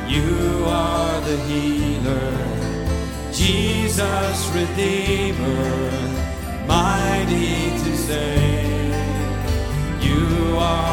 You are the healer, Jesus Redeemer, mighty to save. You are